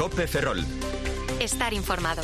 COPE Ferrol. Estar informado.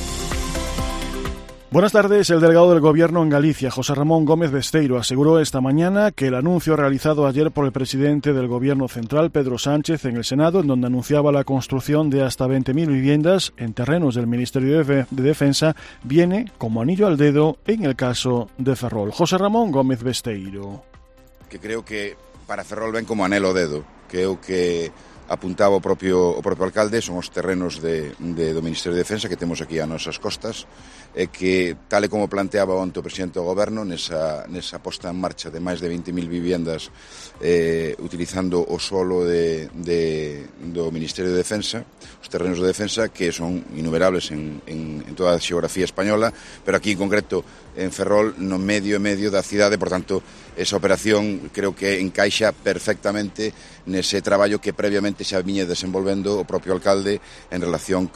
Buenas tardes. El delegado del Gobierno en Galicia, José Ramón Gómez Besteiro, aseguró esta mañana que el anuncio realizado ayer por el presidente del Gobierno central, Pedro Sánchez, en el Senado, en donde anunciaba la construcción de hasta 20.000 viviendas en terrenos del Ministerio de Defensa, viene como anillo al dedo en el caso de Ferrol. José Ramón Gómez Besteiro. Que creo que para Ferrol ven como anelo ao dedo. Creo que apuntaba o propio alcalde, son os terrenos do Ministerio de Defensa que temos aquí a nosas costas, e que, tal e como planteaba onte o presidente do Goberno, nesa posta en marcha de máis de 20.000 viviendas utilizando o solo do Ministerio de Defensa, os terrenos de defensa, que son innumerables en toda a xeografía española, pero aquí en concreto en Ferrol, no medio da cidade, por tanto, esa operación creo que encaixa perfectamente nese traballo que previamente xa viña desenvolvendo o propio alcalde en relación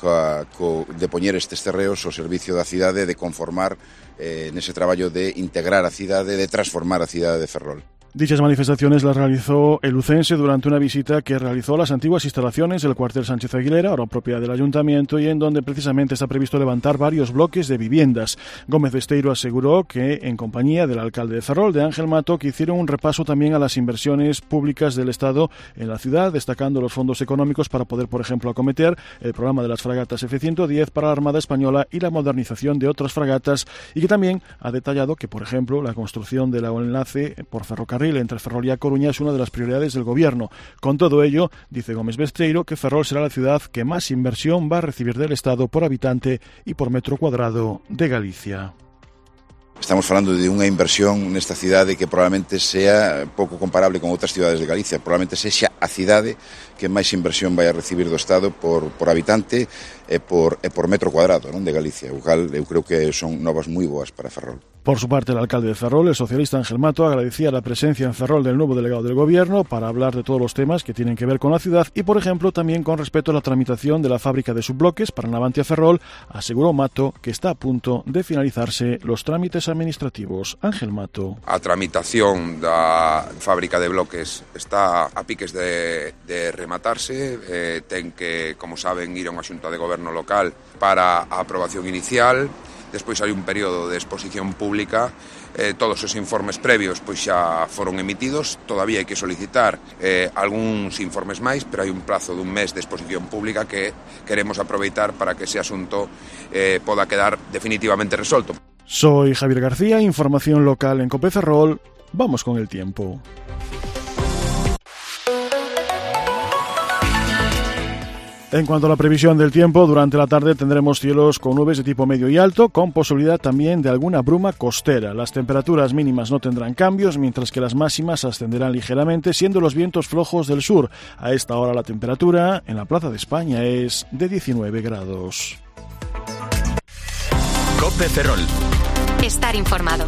de poñer estes terreos ao servicio da cidade, de conformar nese traballo de integrar a cidade, de transformar a cidade de Ferrol. Dichas manifestaciones las realizó el lucense durante una visita que realizó a las antiguas instalaciones del cuartel Sánchez Aguilera, ahora propiedad del ayuntamiento, y en donde precisamente está previsto levantar varios bloques de viviendas. Gómez Besteiro aseguró que, en compañía del alcalde de Ferrol, de Ángel Mato, que hicieron un repaso también a las inversiones públicas del Estado en la ciudad, destacando los fondos económicos para poder, por ejemplo, acometer el programa de las fragatas F-110 para la Armada Española y la modernización de otras fragatas, y que también ha detallado que, por ejemplo, la construcción del enlace por ferrocarril entre Ferrol y A Coruña es una de las prioridades del Gobierno. Con todo ello, dice Gómez Besteiro que Ferrol será la ciudad que más inversión va a recibir del Estado por habitante y por metro cuadrado de Galicia. Estamos falando de unha inversión nesta cidade que probablemente sea pouco comparable con outras cidades de Galicia. Probablemente sexa a cidade que máis inversión vai a recibir do Estado por habitante e por metro cuadrado, non, de Galicia. O cal eu creo que son novas moi boas para Ferrol. Por su parte, el alcalde de Ferrol, el socialista Ángel Mato, agradecía la presencia en Ferrol del nuevo delegado del Gobierno para hablar de todos los temas que tienen que ver con la ciudad y, por ejemplo, también con respecto a la tramitación de la fábrica de subbloques para Navantia Ferrol. Aseguró Mato que está a punto de finalizarse los trámites administrativos. Ángel Mato. A tramitación da fábrica de bloques está a piques de rematarse. Ten que, como saben, ir a unha xunta de goberno local para a aprobación inicial. Despois hai un período de exposición pública, todos os informes previos pois xa foron emitidos, todavía hai que solicitar algúns informes máis, pero hai un plazo dun mes de exposición pública que queremos aproveitar para que ese asunto poda quedar definitivamente resolto. Soy Javier García, información local en COPE Ferrol. Vamos con el tiempo. En cuanto a la previsión del tiempo, durante la tarde tendremos cielos con nubes de tipo medio y alto, con posibilidad también de alguna bruma costera. Las temperaturas mínimas no tendrán cambios, mientras que las máximas ascenderán ligeramente, siendo los vientos flojos del sur. A esta hora la temperatura en la Plaza de España es de 19 grados. COPE Ferrol. Estar informado.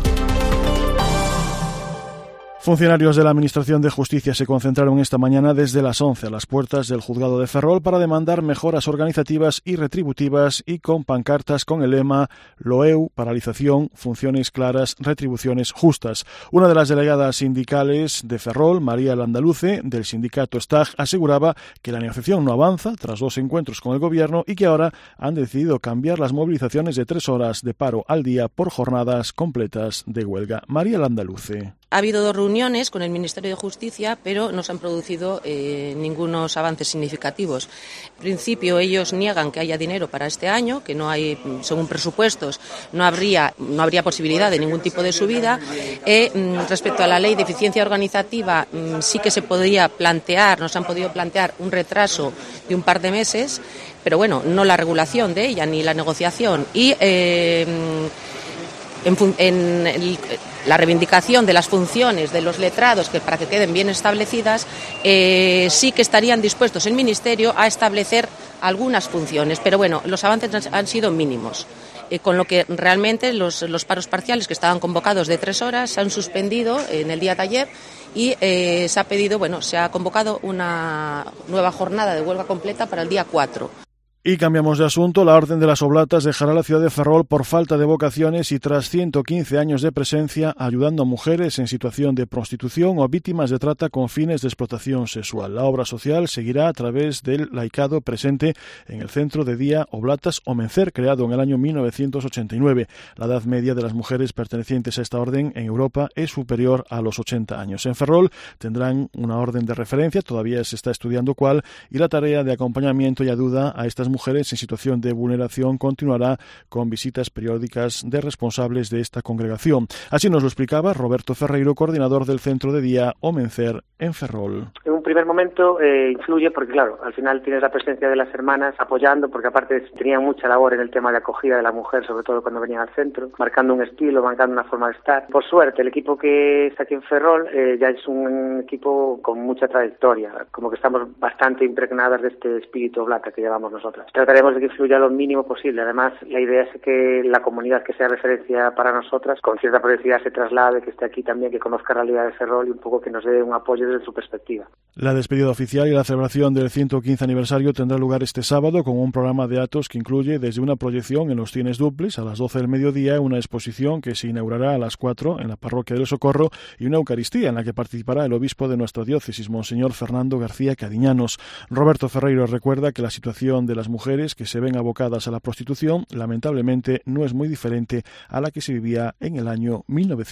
Funcionarios de la Administración de Justicia se concentraron esta mañana desde las 11 a las puertas del juzgado de Ferrol para demandar mejoras organizativas y retributivas y con pancartas con el lema LOEU, paralización, funciones claras, retribuciones justas. Una de las delegadas sindicales de Ferrol, María Landaluce, del sindicato STAG, aseguraba que la negociación no avanza tras 2 encuentros con el Gobierno y que ahora han decidido cambiar las movilizaciones de 3 horas de paro al día por jornadas completas de huelga. María Landaluce. Ha habido 2 reuniones con el Ministerio de Justicia, pero no se han producido ningunos avances significativos. En principio, ellos niegan que haya dinero para este año, que no hay, según presupuestos, no habría posibilidad de ningún tipo de subida. Respecto a la ley de eficiencia organizativa, sí que se podía plantear, nos han podido plantear un retraso de un par de meses, pero bueno, no la regulación de ella ni la negociación. Y la reivindicación de las funciones de los letrados, que para que queden bien establecidas, sí que estarían dispuestos el Ministerio a establecer algunas funciones, pero bueno, los avances han sido mínimos, con lo que realmente los paros parciales que estaban convocados de 3 horas se han suspendido en el día de ayer y se ha convocado una nueva jornada de huelga completa para el día 4. Y cambiamos de asunto. La Orden de las Oblatas dejará la ciudad de Ferrol por falta de vocaciones y tras 115 años de presencia ayudando a mujeres en situación de prostitución o víctimas de trata con fines de explotación sexual. La obra social seguirá a través del laicado presente en el Centro de Día Oblatas Omencer, creado en el año 1989. La edad media de las mujeres pertenecientes a esta orden en Europa es superior a los 80 años. En Ferrol tendrán una orden de referencia, todavía se está estudiando cuál, y la tarea de acompañamiento y ayuda a estas mujeres en situación de vulneración continuará con visitas periódicas de responsables de esta congregación. Así nos lo explicaba Roberto Ferreiro, coordinador del Centro de Día Omencer en Ferrol. En un primer momento influye porque, claro, al final tienes la presencia de las hermanas apoyando, porque aparte tenían mucha labor en el tema de acogida de la mujer, sobre todo cuando venían al centro, marcando un estilo, marcando una forma de estar. Por suerte, el equipo que está aquí en Ferrol ya es un equipo con mucha trayectoria, como que estamos bastante impregnadas de este espíritu oblata que llevamos nosotros. Trataremos de que influya lo mínimo posible. Además, la idea es que la comunidad que sea referencia para nosotras, con cierta progresividad se traslade, que esté aquí también, que conozca la realidad de Ferrol y un poco que nos dé un apoyo desde su perspectiva. La despedida oficial y la celebración del 115 aniversario tendrá lugar este sábado con un programa de actos que incluye desde una proyección en los cines Duplis a las 12 del mediodía, una exposición que se inaugurará a las 4 en la parroquia del Socorro y una Eucaristía en la que participará el obispo de nuestra diócesis, Monseñor Fernando García Cadiñanos. Roberto Ferreiro recuerda que la situación de las mujeres que se ven abocadas a la prostitución, lamentablemente, no es muy diferente a la que se vivía en el año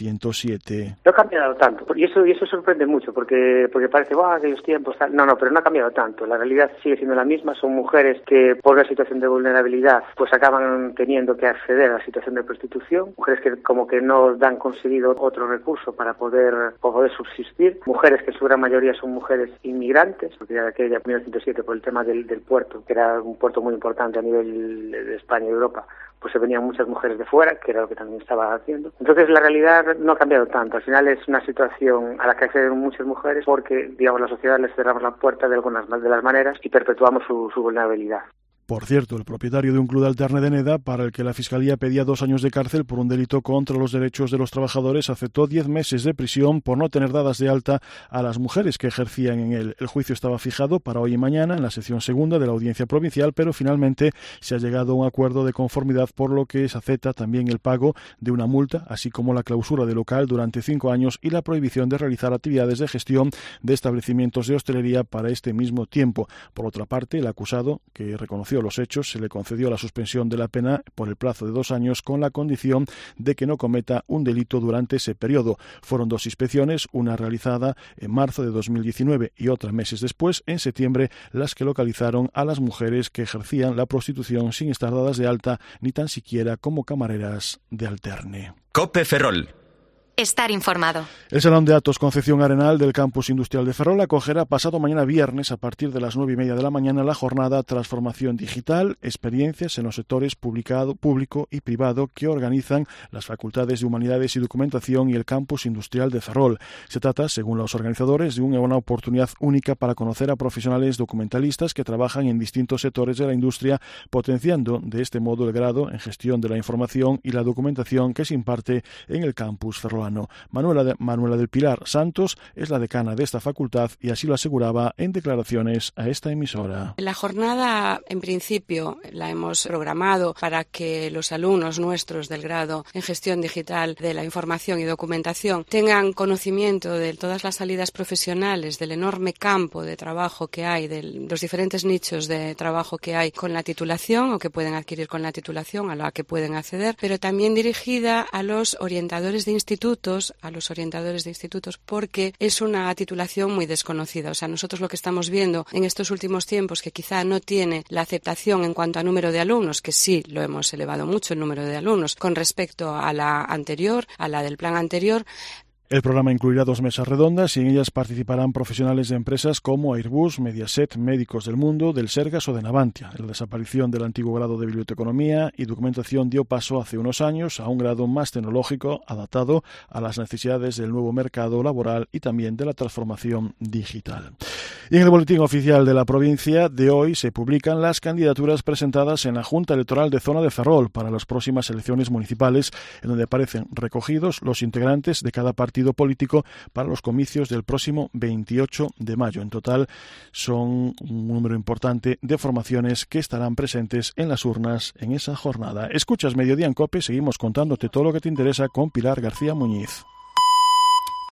1907. No ha cambiado tanto, y eso sorprende mucho, porque parece, aquellos tiempos, tal. No, pero no ha cambiado tanto. La realidad sigue siendo la misma. Son mujeres que, por la situación de vulnerabilidad, pues acaban teniendo que acceder a la situación de prostitución. Mujeres que como que no han conseguido otro recurso para poder subsistir. Mujeres que en su gran mayoría son mujeres inmigrantes, porque ya aquella 1907, por el tema del puerto, que era un puerto muy importante a nivel de España y Europa, pues se venían muchas mujeres de fuera, que era lo que también estaba haciendo. Entonces la realidad no ha cambiado tanto. Al final es una situación a la que acceden muchas mujeres porque, digamos, la sociedad les cerramos la puerta de algunas de las maneras y perpetuamos su vulnerabilidad. Por cierto, el propietario de un club de alterne de Neda, para el que la Fiscalía pedía 2 años de cárcel por un delito contra los derechos de los trabajadores, aceptó 10 meses de prisión por no tener dadas de alta a las mujeres que ejercían en él. El juicio estaba fijado para hoy y mañana en la sección segunda de la Audiencia Provincial, pero finalmente se ha llegado a un acuerdo de conformidad, por lo que se acepta también el pago de una multa, así como la clausura del local durante 5 años y la prohibición de realizar actividades de gestión de establecimientos de hostelería para este mismo tiempo. Por otra parte, el acusado, que reconoció los hechos, se le concedió la suspensión de la pena por el plazo de 2 años con la condición de que no cometa un delito durante ese periodo. Fueron 2 inspecciones, una realizada en marzo de 2019 y otra meses después, en septiembre, las que localizaron a las mujeres que ejercían la prostitución sin estar dadas de alta ni tan siquiera como camareras de alterne. COPE Ferrol. Estar informado. El Salón de Actos Concepción Arenal del Campus Industrial de Ferrol acogerá pasado mañana viernes a partir de las 9:30 de la mañana la jornada Transformación Digital, experiencias en los sectores público y privado que organizan las Facultades de Humanidades y Documentación y el Campus Industrial de Ferrol. Se trata, según los organizadores, de una oportunidad única para conocer a profesionales documentalistas que trabajan en distintos sectores de la industria, potenciando de este modo el grado en gestión de la información y la documentación que se imparte en el campus ferrolano. Manuela del Pilar Santos es la decana de esta facultad y así lo aseguraba en declaraciones a esta emisora. La jornada, en principio, la hemos programado para que los alumnos nuestros del grado en gestión digital de la información y documentación tengan conocimiento de todas las salidas profesionales, del enorme campo de trabajo que hay, de los diferentes nichos de trabajo que hay con la titulación o que pueden adquirir con la titulación, a la que pueden acceder, pero también dirigida a los orientadores de institutos, porque es una titulación muy desconocida. O sea, nosotros lo que estamos viendo en estos últimos tiempos, que quizá no tiene la aceptación en cuanto a número de alumnos, que sí lo hemos elevado mucho el número de alumnos con respecto a la anterior, a la del plan anterior. El programa incluirá 2 mesas redondas y en ellas participarán profesionales de empresas como Airbus, Mediaset, Médicos del Mundo, del Sergas o de Navantia. La desaparición del antiguo grado de Biblioteconomía y Documentación dio paso hace unos años a un grado más tecnológico, adaptado a las necesidades del nuevo mercado laboral y también de la transformación digital. Y en el boletín oficial de la provincia de hoy se publican las candidaturas presentadas en la Junta Electoral de Zona de Ferrol para las próximas elecciones municipales, en donde aparecen recogidos los integrantes de cada partido político para los comicios del próximo 28 de mayo. En total son un número importante de formaciones que estarán presentes en las urnas en esa jornada. Escuchas Mediodía en COPE, seguimos contándote todo lo que te interesa con Pilar García Muñiz.